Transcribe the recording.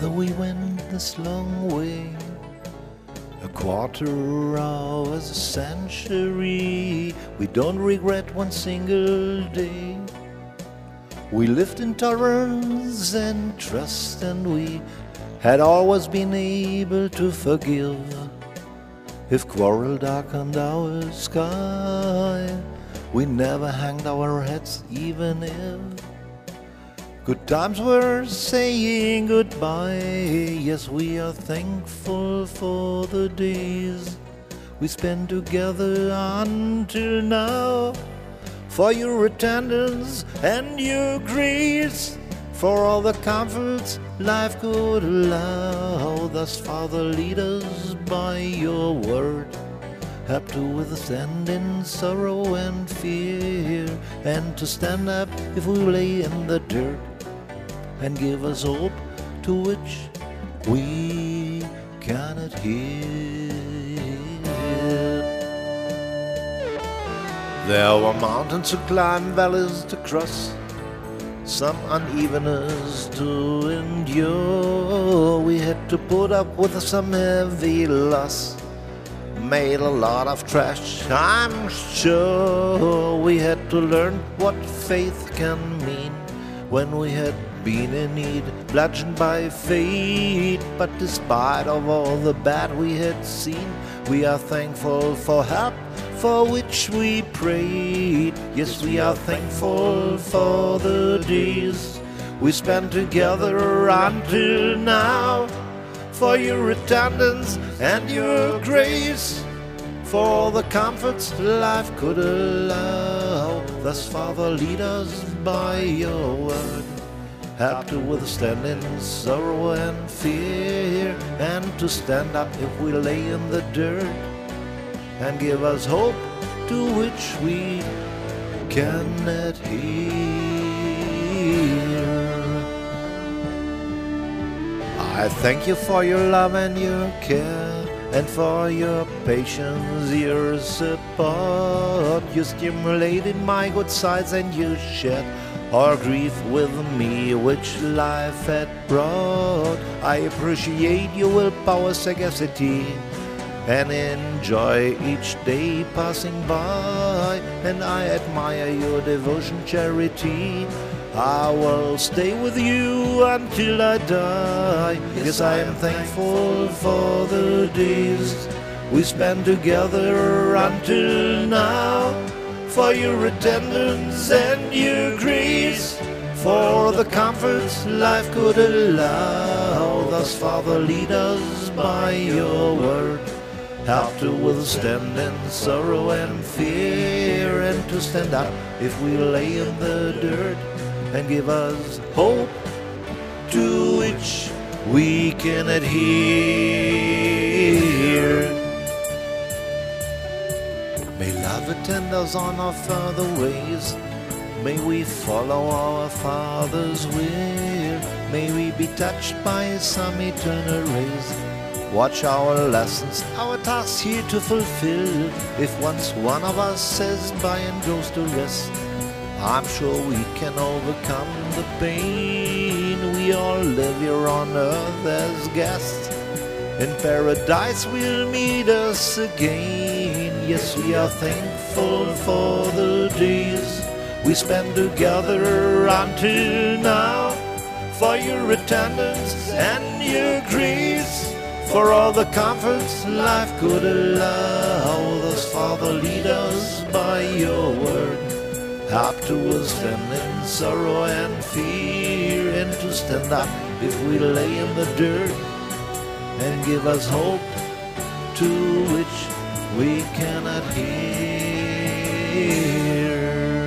Together we went this long way, a quarter hour is a century. We don't regret one single day. We lived in tolerance and trust, and we had always been able to forgive. If quarrel darkened our sky, we never hanged our heads, even if good times were saying goodbye. Yes, we are thankful for the days we spent together until now, for your attendance and your grace, for all the comforts life could allow. Thus, Father, lead us by your word, help to withstand in sorrow and fear, and to stand up if we lay in the dirt, and give us hope to which we cannot hear. There were mountains to climb, valleys to cross, some unevenness to endure. We had to put up with some heavy loss, made a lot of trash, I'm sure. We had to learn what faith can mean when we had been in need, bludgeoned by fate. But despite of all the bad we had seen, we are thankful for help for which we prayed. Yes, we are thankful for the days we spent together until now, for your attendance and your grace, for all the comforts life could allow. Thus, Father, lead us by your word, help to withstand in sorrow and fear, and to stand up if we lay in the dirt, and give us hope to which we cannot hear. I thank you for your love and your care, and for your patience, your support. You stimulated my good sides, and you shared our grief with me, which life had brought. I appreciate your willpower, sagacity, and enjoy each day passing by, and I admire your devotion, charity. I will stay with you until I die. Yes, I am thankful for the days we spent together until now, for your attendance and your grace, for the comforts life could allow. Thus, Father, lead us by your word, help to withstand in sorrow and fear, and to stand up if we lay in the dirt, and give us hope to which we can adhere. May love attend us on our further ways, may we follow our Father's will, may we be touched by some eternal rays. Watch our lessons, our tasks here to fulfill. If once one of us says bye and goes to rest, I'm sure we can overcome the pain. We all live here on earth as guests, in paradise will meet us again. Yes, we are thankful for the days we spent together until now, for your attendance and your grace, for all the comforts life could allow. Thus, Father, lead us by your word, help to withstand in sorrow and fear, and to stand up if we lay in the dirt, and give us hope to which we cannot hear.